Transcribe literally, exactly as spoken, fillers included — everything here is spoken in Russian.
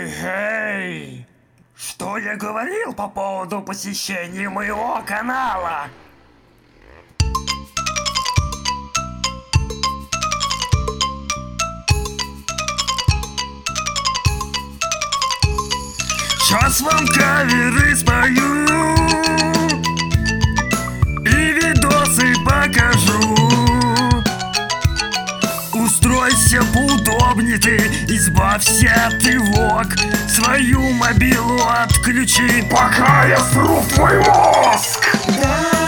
Эй, эй! Что я говорил по поводу посещения моего канала? Сейчас вам каверы спою и видосы покажу. Устройся поудобнее ты, избавься от тревог. Свою мобилу отключи, пока я сру в твой мозг.